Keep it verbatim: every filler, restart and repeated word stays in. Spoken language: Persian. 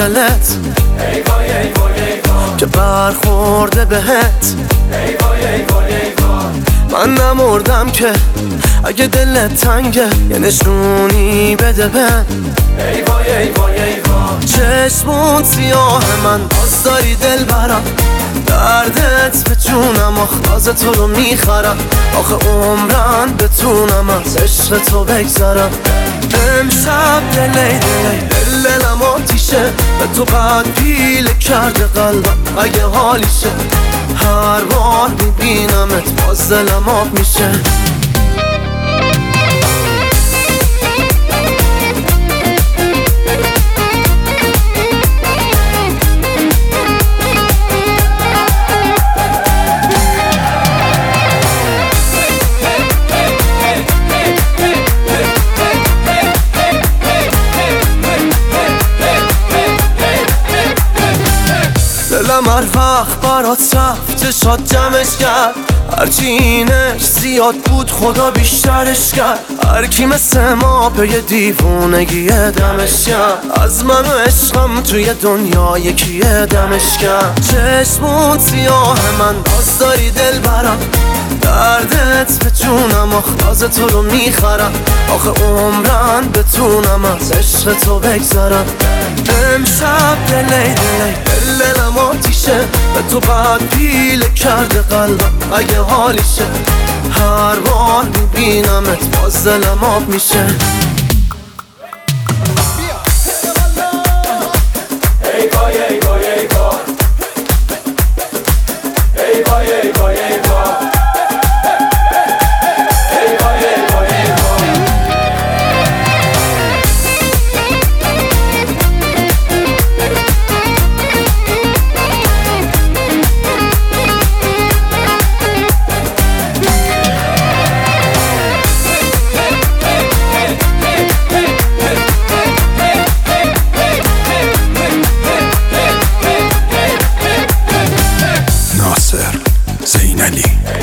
دلت ای وای ای وای ای وای که برخورده بهت ای وای ای وای ای وای من نمردم که اگه دلت تنگه یه نشونی بده بهم ای وای ای وای ای وای چشمون سیاه من باز داری دل برم دردت به جونم آخ تو رو میخرم آخه عمرن بتونم از عشق تو بگذرم امشب دلی دلی دل دلم آتیشه به تو قد پیله کرده قلبم اگه حالیشه هر بار میبینمت باز دلم آب میشه دلم هر وقت برات رفت چشات جمعش کرد هرچی اینش زیاد بود خدا بیشترش کرد هر کی مثل ما به یه دیوونگی دمش کرد از من و عشقم توی دنیا یکی دمش کرد چشمون سیاه من باز داری دل برم دردت به جونم آخ تو رو میخرم آخه عمرن بتونم از عشق تو بگذرم امشب دلی دلی دل دلم آتیشه به تو قد پیله کرده قلبم اگه حالیشه هر بار میبینمت باز دلم آب میشه ای وای ای وای ای وای ای وای ای وای ای وای ناصر زینلی